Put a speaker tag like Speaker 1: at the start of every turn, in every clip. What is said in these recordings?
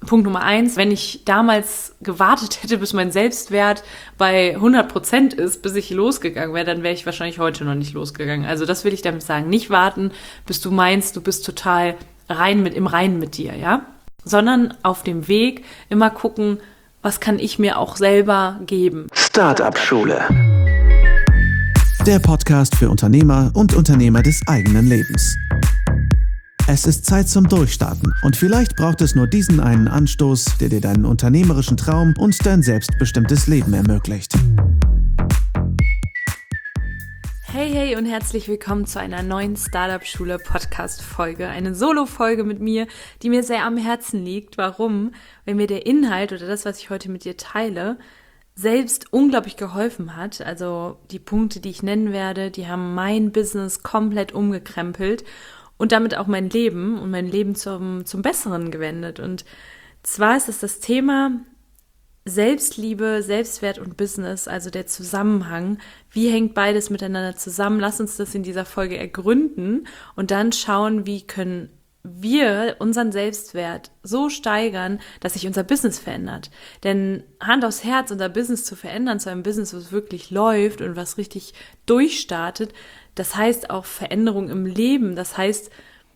Speaker 1: Punkt Nummer 1, wenn ich damals gewartet hätte, bis mein Selbstwert bei 100% ist, bis ich losgegangen wäre, dann wäre ich wahrscheinlich heute noch nicht losgegangen. Also das will ich damit sagen. Nicht warten, bis du meinst, du bist total im Reinen mit dir, ja? Sondern auf dem Weg immer gucken, was kann ich mir auch selber geben.
Speaker 2: Startup-Schule.
Speaker 3: Der Podcast für Unternehmer und Unternehmer des eigenen Lebens. Es ist Zeit zum Durchstarten und vielleicht braucht es nur diesen einen Anstoß, der dir deinen unternehmerischen Traum und dein selbstbestimmtes Leben ermöglicht.
Speaker 1: Hey und herzlich willkommen zu einer neuen Startup-Schule-Podcast-Folge. Eine Solo-Folge mit mir, die mir sehr am Herzen liegt. Warum? Weil mir der Inhalt oder das, was ich heute mit dir teile, selbst unglaublich geholfen hat. Also die Punkte, die ich nennen werde, die haben mein Business komplett umgekrempelt und damit auch mein Leben zum Besseren gewendet. Und zwar ist es das Thema Selbstliebe, Selbstwert und Business, also der Zusammenhang. Wie hängt beides miteinander zusammen? Lass uns das in dieser Folge ergründen und dann schauen, wie können wir unseren Selbstwert so steigern, dass sich unser Business verändert. Denn Hand aufs Herz, unser Business zu verändern zu einem Business, was wirklich läuft und was richtig durchstartet, das heißt auch Veränderung im Leben. Das heißt,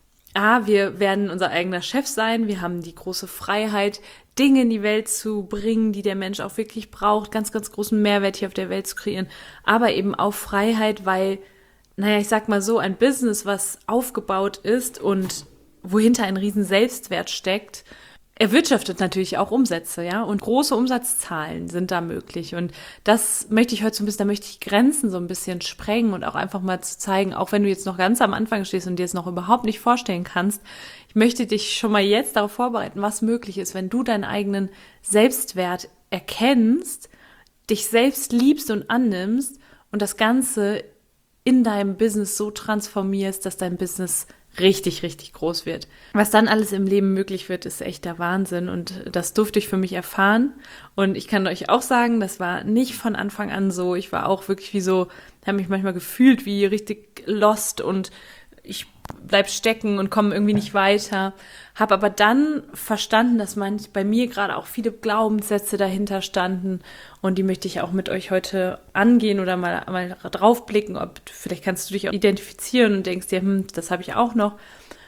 Speaker 1: wir werden unser eigener Chef sein, wir haben die große Freiheit, Dinge in die Welt zu bringen, die der Mensch auch wirklich braucht, ganz, ganz großen Mehrwert hier auf der Welt zu kreieren, aber eben auch Freiheit, weil, ich sag mal so, ein Business, was aufgebaut ist und wohinter ein riesen Selbstwert steckt, erwirtschaftet natürlich auch Umsätze, ja, und große Umsatzzahlen sind da möglich und das möchte ich heute so ein bisschen, da möchte ich Grenzen so ein bisschen sprengen und auch einfach mal zu zeigen, auch wenn du jetzt noch ganz am Anfang stehst und dir es noch überhaupt nicht vorstellen kannst, ich möchte dich schon mal jetzt darauf vorbereiten, was möglich ist, wenn du deinen eigenen Selbstwert erkennst, dich selbst liebst und annimmst und das Ganze in deinem Business so transformierst, dass dein Business richtig, richtig groß wird. Was dann alles im Leben möglich wird, ist echt der Wahnsinn und das durfte ich für mich erfahren und ich kann euch auch sagen, das war nicht von Anfang an so. Ich war auch wirklich habe mich manchmal gefühlt wie richtig lost und ich bleib stecken und komme irgendwie nicht weiter. Habe aber dann verstanden, dass bei mir gerade auch viele Glaubenssätze dahinter standen und die möchte ich auch mit euch heute angehen oder mal draufblicken, vielleicht kannst du dich auch identifizieren und denkst dir, das habe ich auch noch.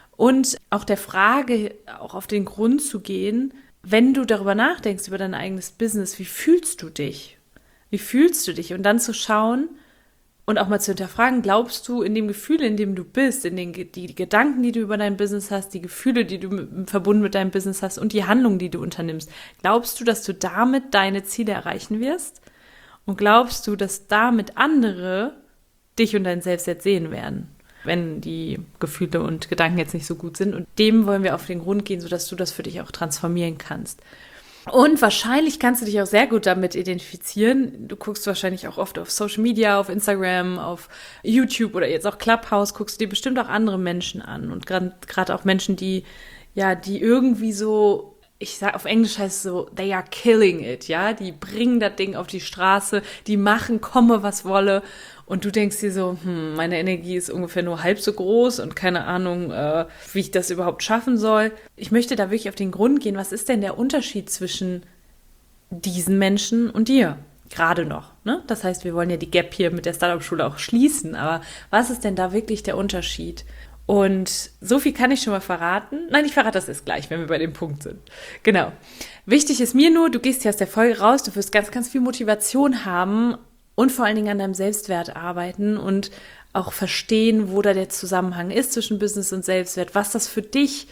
Speaker 1: Und auch der Frage auch auf den Grund zu gehen, wenn du darüber nachdenkst, über dein eigenes Business, wie fühlst du dich? Wie fühlst du dich? Und dann zu schauen, und auch mal zu hinterfragen, glaubst du in dem Gefühl, in dem du bist, die Gedanken, die du über dein Business hast, die Gefühle, die du verbunden mit deinem Business hast und die Handlungen, die du unternimmst, glaubst du, dass du damit deine Ziele erreichen wirst? Und glaubst du, dass damit andere dich und dein Selbstwert sehen werden, wenn die Gefühle und Gedanken jetzt nicht so gut sind? Und dem wollen wir auf den Grund gehen, sodass du das für dich auch transformieren kannst. Und wahrscheinlich kannst du dich auch sehr gut damit identifizieren. Du guckst wahrscheinlich auch oft auf Social Media, auf Instagram, auf YouTube oder jetzt auch Clubhouse, guckst du dir bestimmt auch andere Menschen an. Und gerade auch Menschen, die irgendwie so, ich sag auf Englisch heißt es so, they are killing it, ja. Die bringen das Ding auf die Straße, die machen, komme was wolle. Und du denkst dir so, meine Energie ist ungefähr nur halb so groß und keine Ahnung, wie ich das überhaupt schaffen soll. Ich möchte da wirklich auf den Grund gehen, was ist denn der Unterschied zwischen diesen Menschen und dir? Gerade noch, ne? Das heißt, wir wollen ja die Gap hier mit der Startup-Schule auch schließen, aber was ist denn da wirklich der Unterschied? Und so viel kann ich schon mal verraten. Nein, ich verrate das erst gleich, wenn wir bei dem Punkt sind. Genau. Wichtig ist mir nur, du gehst hier aus der Folge raus, du wirst ganz, ganz viel Motivation haben, und vor allen Dingen an deinem Selbstwert arbeiten und auch verstehen, wo da der Zusammenhang ist zwischen Business und Selbstwert, was das für dich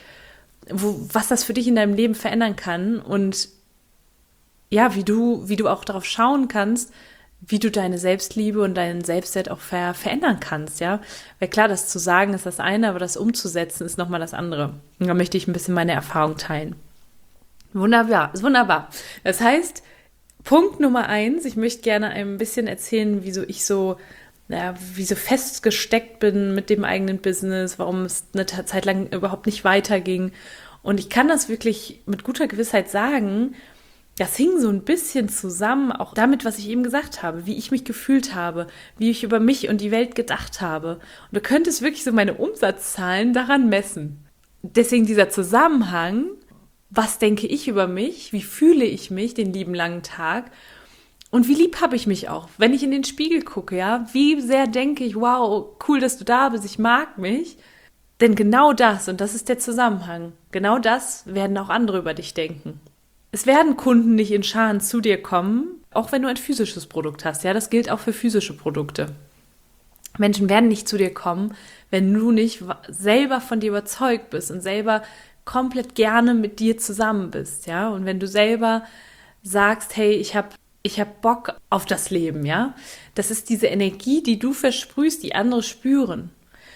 Speaker 1: in deinem Leben verändern kann und ja, wie du auch darauf schauen kannst, wie du deine Selbstliebe und deinen Selbstwert auch verändern kannst, ja. Weil klar, das zu sagen ist das eine, aber das umzusetzen ist nochmal das andere. Und da möchte ich ein bisschen meine Erfahrung teilen. Wunderbar, ist wunderbar. Das heißt, Punkt Nummer 1, ich möchte gerne ein bisschen erzählen, wieso ich so festgesteckt bin mit dem eigenen Business, warum es eine Zeit lang überhaupt nicht weiterging. Und ich kann das wirklich mit guter Gewissheit sagen, das hing so ein bisschen zusammen, auch damit, was ich eben gesagt habe, wie ich mich gefühlt habe, wie ich über mich und die Welt gedacht habe. Und du könntest wirklich so meine Umsatzzahlen daran messen. Deswegen dieser Zusammenhang, was denke ich über mich, wie fühle ich mich den lieben langen Tag und wie lieb habe ich mich auch, wenn ich in den Spiegel gucke, ja, wie sehr denke ich, wow, cool, dass du da bist, ich mag mich, denn genau das, und das ist der Zusammenhang, genau das werden auch andere über dich denken. Es werden Kunden nicht in Scharen zu dir kommen, auch wenn du ein physisches Produkt hast, ja, das gilt auch für physische Produkte. Menschen werden nicht zu dir kommen, wenn du nicht selber von dir überzeugt bist und selber komplett gerne mit dir zusammen bist, ja, und wenn du selber sagst, hey, ich hab Bock auf das Leben, ja, das ist diese Energie, die du versprühst, die andere spüren.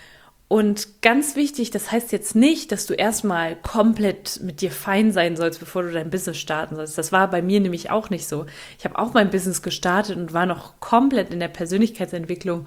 Speaker 1: Und ganz wichtig, das heißt jetzt nicht, dass du erstmal komplett mit dir fein sein sollst, bevor du dein Business starten sollst. Das war bei mir nämlich auch nicht so. Ich habe auch mein Business gestartet und war noch komplett in der Persönlichkeitsentwicklung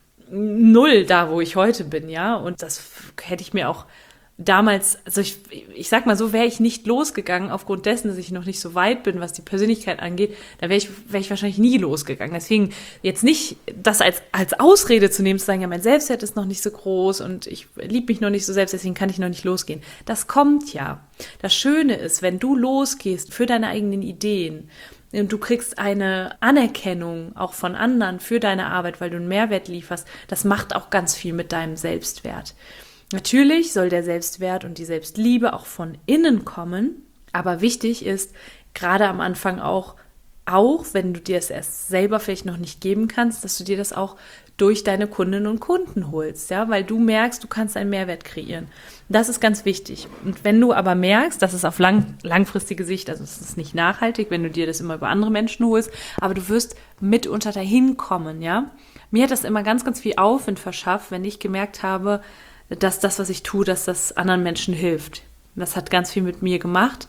Speaker 1: null da, wo ich heute bin, ja. Und das hätte ich mir auch damals, also ich sag mal so, wäre ich nicht losgegangen, aufgrund dessen, dass ich noch nicht so weit bin, was die Persönlichkeit angeht, dann wäre ich wahrscheinlich nie losgegangen. Deswegen jetzt nicht das als Ausrede zu nehmen, zu sagen, ja, mein Selbstwert ist noch nicht so groß und ich liebe mich noch nicht so selbst, deswegen kann ich noch nicht losgehen. Das kommt ja. Das Schöne ist, wenn du losgehst für deine eigenen Ideen und du kriegst eine Anerkennung auch von anderen für deine Arbeit, weil du einen Mehrwert lieferst, das macht auch ganz viel mit deinem Selbstwert. Natürlich soll der Selbstwert und die Selbstliebe auch von innen kommen, aber wichtig ist, gerade am Anfang auch, wenn du dir es erst selber vielleicht noch nicht geben kannst, dass du dir das auch durch deine Kundinnen und Kunden holst, ja, weil du merkst, du kannst einen Mehrwert kreieren. Das ist ganz wichtig. Und wenn du aber merkst, das ist auf langfristige Sicht, also es ist nicht nachhaltig, wenn du dir das immer über andere Menschen holst, aber du wirst mitunter dahin kommen, ja. Mir hat das immer ganz, ganz viel Aufwind verschafft, wenn ich gemerkt habe, dass das, was ich tue, dass das anderen Menschen hilft. Das hat ganz viel mit mir gemacht.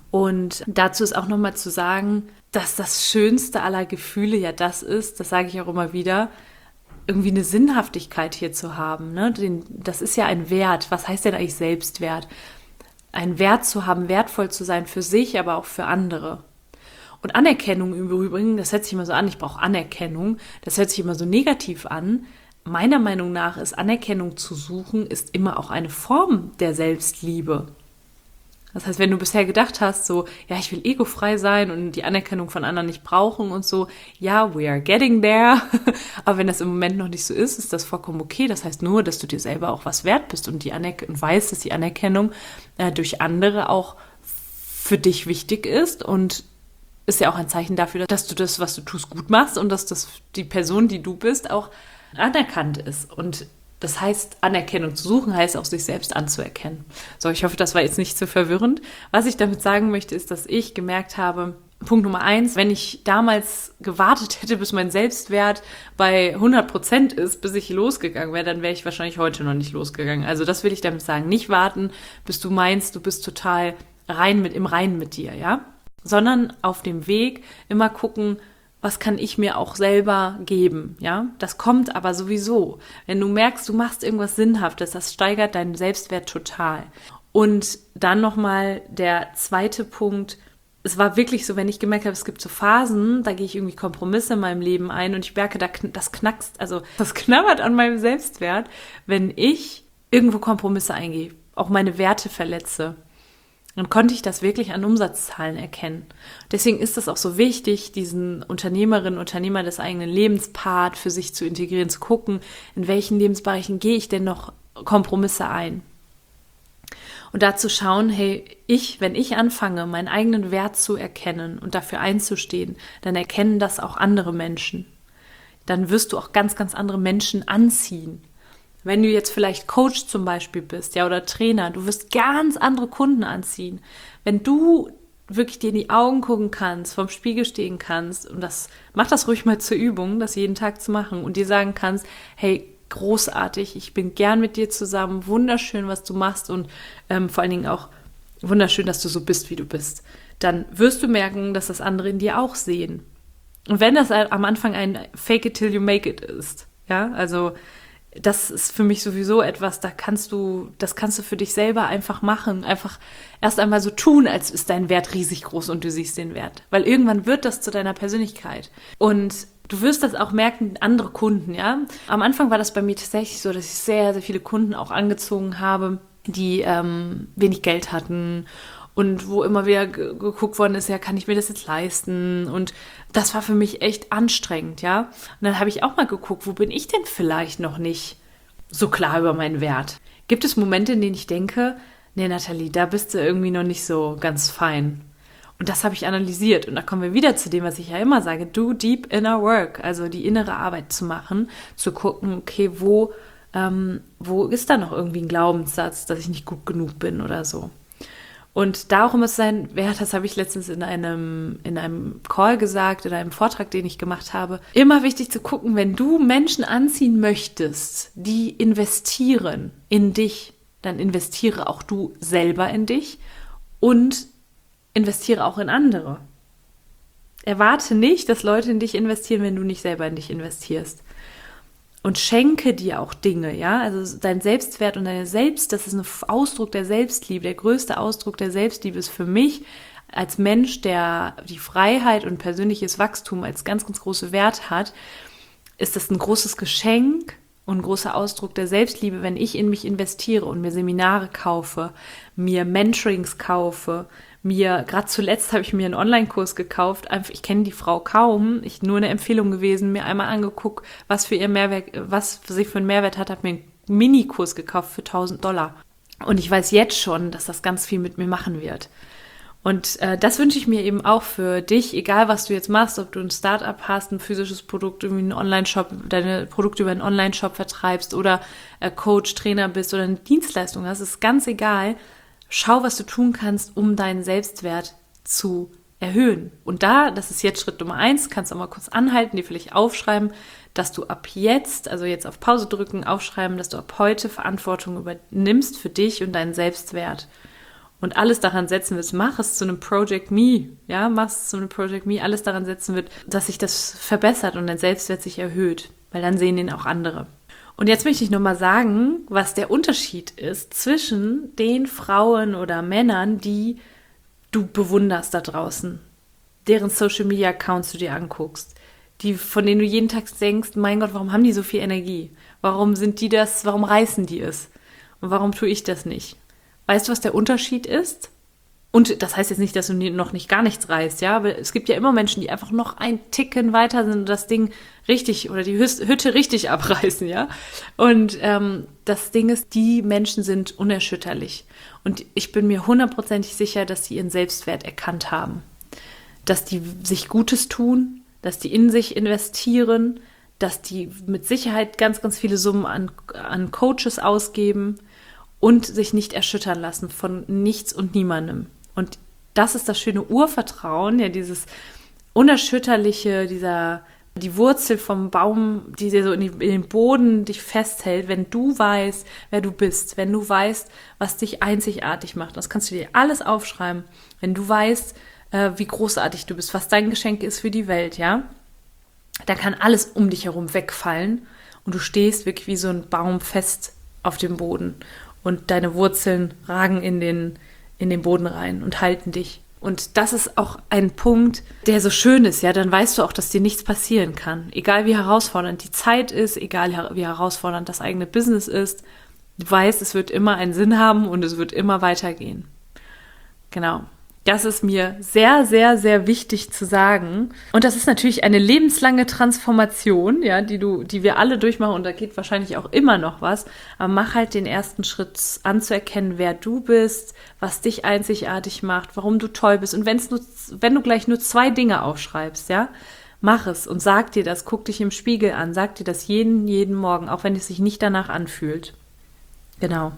Speaker 1: Und dazu ist auch nochmal zu sagen, dass das schönste aller Gefühle ja das ist, das sage ich auch immer wieder, irgendwie eine Sinnhaftigkeit hier zu haben. Ne? Das ist ja ein Wert. Was heißt denn eigentlich Selbstwert? Einen Wert zu haben, wertvoll zu sein für sich, aber auch für andere. Und Anerkennung im Übrigen, das hört sich immer so an, ich brauche Anerkennung, das hört sich immer so negativ an. Meiner Meinung nach ist Anerkennung zu suchen, ist immer auch eine Form der Selbstliebe. Das heißt, wenn du bisher gedacht hast, so, ja, ich will egofrei sein und die Anerkennung von anderen nicht brauchen und so, ja, we are getting there. Aber wenn das im Moment noch nicht so ist das vollkommen okay. Das heißt nur, dass du dir selber auch was wert bist und und weißt, dass die Anerkennung durch andere auch für dich wichtig ist und ist ja auch ein Zeichen dafür, dass du das, was du tust, gut machst und dass das die Person, die du bist, auch anerkannt ist. Und das heißt, Anerkennung zu suchen, heißt auch, sich selbst anzuerkennen. So, ich hoffe, das war jetzt nicht zu verwirrend. Was ich damit sagen möchte, ist, dass ich gemerkt habe, Punkt Nummer 1, wenn ich damals gewartet hätte, bis mein Selbstwert bei 100% ist, bis ich losgegangen wäre, dann wäre ich wahrscheinlich heute noch nicht losgegangen. Also das will ich damit sagen. Nicht warten, bis du meinst, du bist total im Reinen mit dir, ja? Sondern auf dem Weg immer gucken, was kann ich mir auch selber geben, ja? Das kommt aber sowieso. Wenn du merkst, du machst irgendwas Sinnhaftes, das steigert deinen Selbstwert total. Und dann nochmal der zweite Punkt. Es war wirklich so, wenn ich gemerkt habe, es gibt so Phasen, da gehe ich irgendwie Kompromisse in meinem Leben ein und ich merke, das knabbert an meinem Selbstwert, wenn ich irgendwo Kompromisse eingehe, auch meine Werte verletze. Dann konnte ich das wirklich an Umsatzzahlen erkennen. Deswegen ist es auch so wichtig, diesen Unternehmer des eigenen Lebenspart für sich zu integrieren, zu gucken, in welchen Lebensbereichen gehe ich denn noch Kompromisse ein. Und dazu schauen, hey, wenn ich anfange, meinen eigenen Wert zu erkennen und dafür einzustehen, dann erkennen das auch andere Menschen. Dann wirst du auch ganz, ganz andere Menschen anziehen. Wenn du jetzt vielleicht Coach zum Beispiel bist, ja, oder Trainer, du wirst ganz andere Kunden anziehen. Wenn du wirklich dir in die Augen gucken kannst, vorm Spiegel stehen kannst und mach das ruhig mal zur Übung, das jeden Tag zu machen und dir sagen kannst, hey, großartig, ich bin gern mit dir zusammen, wunderschön, was du machst und vor allen Dingen auch wunderschön, dass du so bist, wie du bist. Dann wirst du merken, dass das andere in dir auch sehen. Und wenn das am Anfang ein Fake it till you make it ist, ja, also das ist für mich sowieso etwas, das kannst du für dich selber einfach machen. Einfach erst einmal so tun, als ist dein Wert riesig groß und du siehst den Wert. Weil irgendwann wird das zu deiner Persönlichkeit. Und du wirst das auch merken, andere Kunden, ja. Am Anfang war das bei mir tatsächlich so, dass ich sehr, sehr viele Kunden auch angezogen habe, die wenig Geld hatten und wo immer wieder geguckt worden ist, ja, kann ich mir das jetzt leisten? Und das war für mich echt anstrengend, ja. Und dann habe ich auch mal geguckt, wo bin ich denn vielleicht noch nicht so klar über meinen Wert? Gibt es Momente, in denen ich denke, nee, Nathalie, da bist du irgendwie noch nicht so ganz fein. Und das habe ich analysiert. Und da kommen wir wieder zu dem, was ich ja immer sage, do deep inner work, also die innere Arbeit zu machen, zu gucken, okay, wo ist da noch irgendwie ein Glaubenssatz, dass ich nicht gut genug bin oder so. Und darum ist sein Wert, das habe ich letztens in einem Call gesagt, in einem Vortrag, den ich gemacht habe, immer wichtig zu gucken, wenn du Menschen anziehen möchtest, die investieren in dich, dann investiere auch du selber in dich und investiere auch in andere. Erwarte nicht, dass Leute in dich investieren, wenn du nicht selber in dich investierst. Und schenke dir auch Dinge, ja, also dein Selbstwert und deine Selbst, das ist ein Ausdruck der Selbstliebe. Der größte Ausdruck der Selbstliebe ist für mich als Mensch, der die Freiheit und persönliches Wachstum als ganz, ganz große Wert hat, ist das ein großes Geschenk und ein großer Ausdruck der Selbstliebe, wenn ich in mich investiere und mir Seminare kaufe, mir Mentorings kaufe, gerade zuletzt habe ich mir einen Online-Kurs gekauft, einfach, ich kenne die Frau kaum, nur eine Empfehlung gewesen, mir einmal angeguckt, was sie für einen Mehrwert hat, habe mir einen Minikurs gekauft für $1.000. Und ich weiß jetzt schon, dass das ganz viel mit mir machen wird. Und das wünsche ich mir eben auch für dich, egal was du jetzt machst, ob du ein Startup hast, ein physisches Produkt, irgendwie einen Online-Shop, deine Produkte über einen Online-Shop vertreibst oder Coach, Trainer bist oder eine Dienstleistung hast, ist ganz egal. Schau, was du tun kannst, um deinen Selbstwert zu erhöhen. Und das ist jetzt Schritt Nummer 1, kannst du auch mal kurz anhalten, dir vielleicht aufschreiben, dass du ab jetzt, also jetzt auf Pause drücken, aufschreiben, dass du ab heute Verantwortung übernimmst für dich und deinen Selbstwert. Und alles daran setzen wird, mach es zu einem Project Me, ja, alles daran setzen wird, dass sich das verbessert und dein Selbstwert sich erhöht, weil dann sehen ihn auch andere. Und jetzt möchte ich nochmal sagen, was der Unterschied ist zwischen den Frauen oder Männern, die du bewunderst da draußen, deren Social-Media-Accounts du dir anguckst, von denen du jeden Tag denkst, mein Gott, warum haben die so viel Energie? Warum reißen die es? Und warum tue ich das nicht? Weißt du, was der Unterschied ist? Und das heißt jetzt nicht, dass du noch nicht gar nichts reißt, ja, aber es gibt ja immer Menschen, die einfach noch ein Ticken weiter sind und das Ding richtig oder die Hütte richtig abreißen, ja. Und das Ding ist, die Menschen sind unerschütterlich. Und ich bin mir 100%ig sicher, dass sie ihren Selbstwert erkannt haben. Dass die sich Gutes tun, dass die in sich investieren, dass die mit Sicherheit ganz, ganz viele Summen an Coaches ausgeben und sich nicht erschüttern lassen von nichts und niemandem. Und das ist das schöne Urvertrauen, ja, dieses unerschütterliche, die Wurzel vom Baum, die dir so in den Boden dich festhält, wenn du weißt, wer du bist, wenn du weißt, was dich einzigartig macht. Das kannst du dir alles aufschreiben, wenn du weißt, wie großartig du bist, was dein Geschenk ist für die Welt, ja. Da kann alles um dich herum wegfallen und du stehst wirklich wie so ein Baum fest auf dem Boden und deine Wurzeln ragen in den Boden rein und halten dich. Und das ist auch ein Punkt, der so schön ist, ja, dann weißt du auch, dass dir nichts passieren kann. Egal wie herausfordernd die Zeit ist, egal wie herausfordernd das eigene Business ist, du weißt, es wird immer einen Sinn haben und es wird immer weitergehen. Genau. Das ist mir sehr, sehr, sehr wichtig zu sagen. Und das ist natürlich eine lebenslange Transformation, ja, die wir alle durchmachen. Und da geht wahrscheinlich auch immer noch was. Aber mach halt den ersten Schritt anzuerkennen, wer du bist, was dich einzigartig macht, warum du toll bist. Und wenn du gleich nur 2 Dinge aufschreibst, ja, mach es und sag dir das, guck dich im Spiegel an, sag dir das jeden Morgen, auch wenn es sich nicht danach anfühlt. Genau.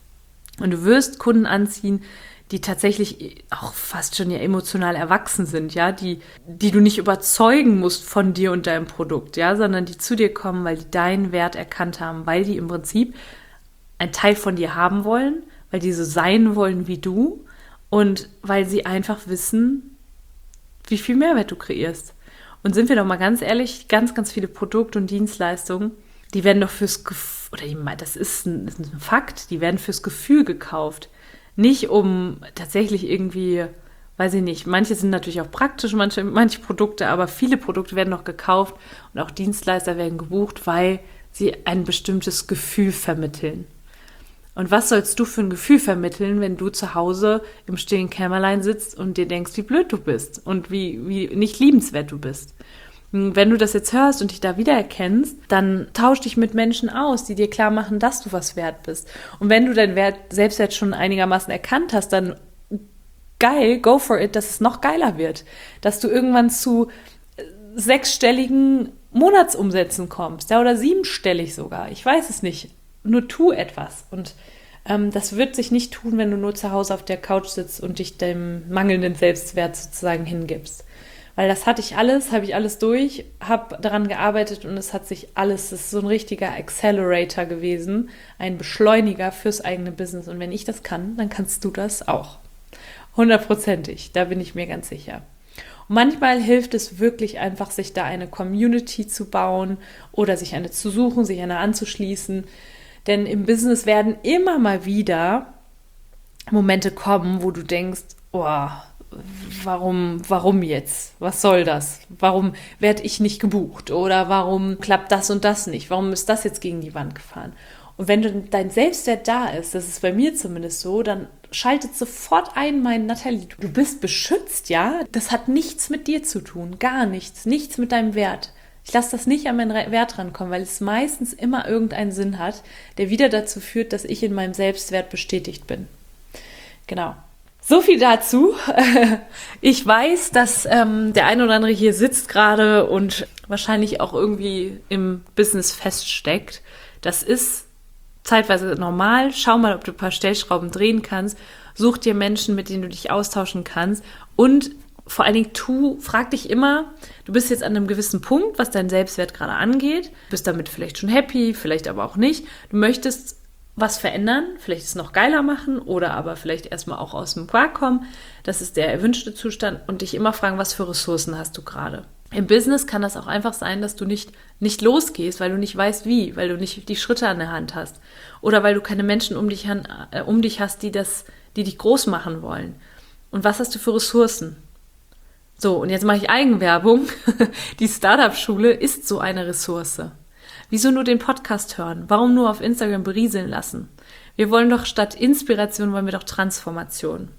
Speaker 1: Und du wirst Kunden anziehen, die tatsächlich auch fast schon ja emotional erwachsen sind, ja, die du nicht überzeugen musst von dir und deinem Produkt, ja, sondern die zu dir kommen, weil die deinen Wert erkannt haben, weil die im Prinzip einen Teil von dir haben wollen, weil die so sein wollen wie du und weil sie einfach wissen, wie viel Mehrwert du kreierst. Und sind wir doch mal ganz ehrlich, ganz, ganz viele Produkte und Dienstleistungen, die werden doch das ist ein Fakt, die werden fürs Gefühl gekauft. Nicht um tatsächlich irgendwie, weiß ich nicht, manche sind natürlich auch praktisch, manche Produkte, aber viele Produkte werden noch gekauft und auch Dienstleister werden gebucht, weil sie ein bestimmtes Gefühl vermitteln. Und was sollst du für ein Gefühl vermitteln, wenn du zu Hause im stillen Kämmerlein sitzt und dir denkst, wie blöd du bist und wie nicht liebenswert du bist? Wenn du das jetzt hörst und dich da wiedererkennst, dann tausch dich mit Menschen aus, die dir klar machen, dass du was wert bist. Und wenn du deinen Selbstwert schon einigermaßen erkannt hast, dann geil, go for it, dass es noch geiler wird. Dass du irgendwann zu 6-stelligen Monatsumsätzen kommst, ja, oder 7-stellig sogar. Ich weiß es nicht. Nur tu etwas. Und das wird sich nicht tun, wenn du nur zu Hause auf der Couch sitzt und dich dem mangelnden Selbstwert sozusagen hingibst. Weil das habe ich alles durch, habe daran gearbeitet und es ist so ein richtiger Accelerator gewesen, ein Beschleuniger fürs eigene Business. Und wenn ich das kann, dann kannst du das auch. 100%, da bin ich mir ganz sicher. Und manchmal hilft es wirklich einfach, sich da eine Community zu bauen oder sich eine zu suchen, sich eine anzuschließen. Denn im Business werden immer mal wieder Momente kommen, wo du denkst, oh, warum jetzt? Was soll das? Warum werde ich nicht gebucht? Oder warum klappt das und das nicht? Warum ist das jetzt gegen die Wand gefahren? Und wenn dein Selbstwert da ist, das ist bei mir zumindest so, dann schaltet sofort ein, mein Nathalie, du bist beschützt, ja? Das hat nichts mit dir zu tun, gar nichts, nichts mit deinem Wert. Ich lasse das nicht an meinen Wert rankommen, weil es meistens immer irgendeinen Sinn hat, der wieder dazu führt, dass ich in meinem Selbstwert bestätigt bin. Genau. So viel dazu. Ich weiß, dass der ein oder andere hier sitzt gerade und wahrscheinlich auch irgendwie im Business feststeckt. Das ist zeitweise normal. Schau mal, ob du ein paar Stellschrauben drehen kannst. Such dir Menschen, mit denen du dich austauschen kannst. Und vor allen Dingen frag dich immer, du bist jetzt an einem gewissen Punkt, was dein Selbstwert gerade angeht. Du bist damit vielleicht schon happy, vielleicht aber auch nicht. Du möchtest was verändern, vielleicht es noch geiler machen oder aber vielleicht erstmal auch aus dem Quark kommen. Das ist der erwünschte Zustand und dich immer fragen, was für Ressourcen hast du gerade. Im Business kann das auch einfach sein, dass du nicht losgehst, weil du nicht weißt wie, weil du nicht die Schritte an der Hand hast oder weil du keine Menschen um dich hast, die dich groß machen wollen. Und was hast du für Ressourcen? So, und jetzt mache ich Eigenwerbung. Die Startup-Schule ist so eine Ressource. Wieso nur den Podcast hören? Warum nur auf Instagram berieseln lassen? Wir wollen doch statt Inspiration, wollen wir doch Transformation.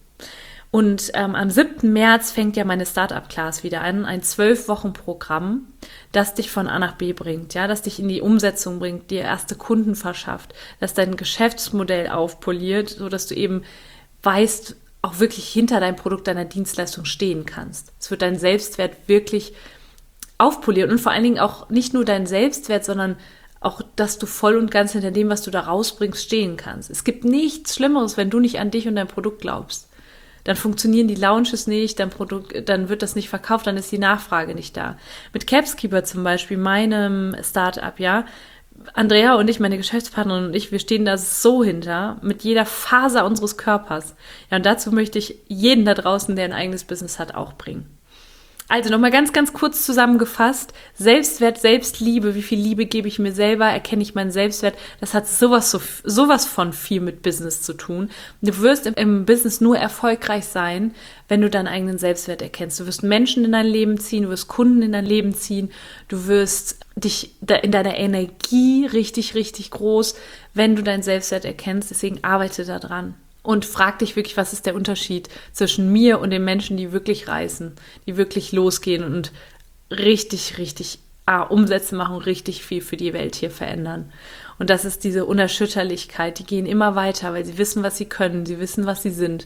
Speaker 1: Und am 7. März fängt ja meine Startup-Class wieder an, ein 12-Wochen-Programm, das dich von A nach B bringt, ja, das dich in die Umsetzung bringt, dir erste Kunden verschafft, das dein Geschäftsmodell aufpoliert, sodass du eben weißt, auch wirklich hinter deinem Produkt, deiner Dienstleistung stehen kannst. Es wird dein Selbstwert wirklich aufpolieren und vor allen Dingen auch nicht nur dein Selbstwert, sondern auch, dass du voll und ganz hinter dem, was du da rausbringst, stehen kannst. Es gibt nichts Schlimmeres, wenn du nicht an dich und dein Produkt glaubst. Dann funktionieren die Launches nicht, dein Produkt, dann wird das nicht verkauft, dann ist die Nachfrage nicht da. Mit Capskeeper zum Beispiel, meinem Startup, ja, Andrea und ich, meine Geschäftspartnerin und ich, wir stehen da so hinter, mit jeder Faser unseres Körpers. Ja, und dazu möchte ich jeden da draußen, der ein eigenes Business hat, auch bringen. Also nochmal ganz, ganz kurz zusammengefasst. Selbstwert, Selbstliebe, wie viel Liebe gebe ich mir selber, erkenne ich meinen Selbstwert, das hat sowas von viel mit Business zu tun. Du wirst im Business nur erfolgreich sein, wenn du deinen eigenen Selbstwert erkennst. Du wirst Menschen in dein Leben ziehen, du wirst Kunden in dein Leben ziehen, du wirst dich in deiner Energie richtig, richtig groß, wenn du deinen Selbstwert erkennst. Deswegen arbeite da dran. Und frag dich wirklich, was ist der Unterschied zwischen mir und den Menschen, die wirklich reißen, die wirklich losgehen und richtig, richtig Umsätze machen und richtig viel für die Welt hier verändern. Und das ist diese Unerschütterlichkeit. Die gehen immer weiter, weil sie wissen, was sie können, sie wissen, was sie sind.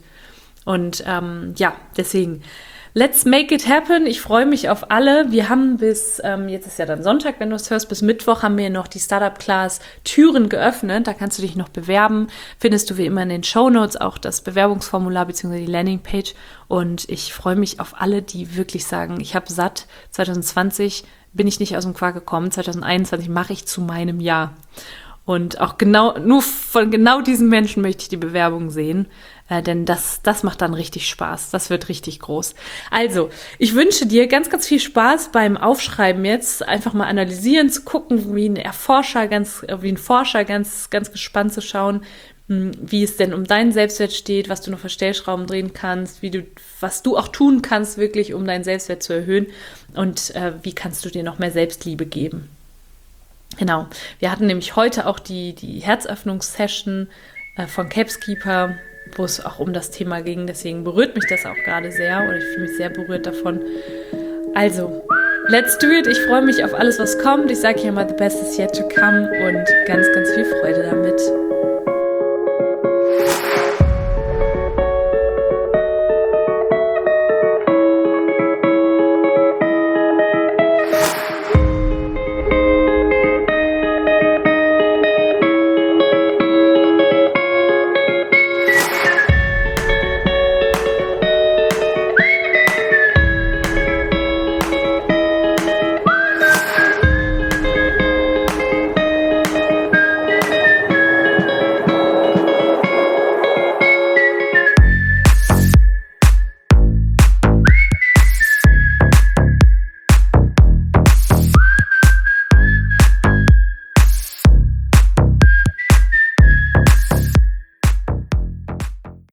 Speaker 1: Und deswegen, let's make it happen. Ich freue mich auf alle. Wir haben jetzt ist ja dann Sonntag, wenn du es hörst, bis Mittwoch haben wir noch die Startup-Class Türen geöffnet. Da kannst du dich noch bewerben. Findest du wie immer in den Shownotes auch das Bewerbungsformular bzw. die Landingpage. Und ich freue mich auf alle, die wirklich sagen, ich habe satt. 2020 bin ich nicht aus dem Quark gekommen. 2021 mache ich zu meinem Jahr. Und auch nur von genau diesen Menschen möchte ich die Bewerbung sehen, denn das macht dann richtig Spaß. Das wird richtig groß. Also, ich wünsche dir ganz, ganz viel Spaß beim Aufschreiben jetzt. Einfach mal analysieren, zu gucken, wie ein Forscher ganz, ganz gespannt zu schauen, wie es denn um deinen Selbstwert steht, was du noch für Stellschrauben drehen kannst, was du auch tun kannst wirklich, um deinen Selbstwert zu erhöhen und wie kannst du dir noch mehr Selbstliebe geben. Genau, wir hatten nämlich heute auch die Herzöffnungssession von Capskeeper, wo es auch um das Thema ging. Deswegen berührt mich das auch gerade sehr oder ich fühle mich sehr berührt davon. Also, let's do it. Ich freue mich auf alles, was kommt. Ich sage hier mal, the best is yet to come und ganz, ganz viel Freude damit.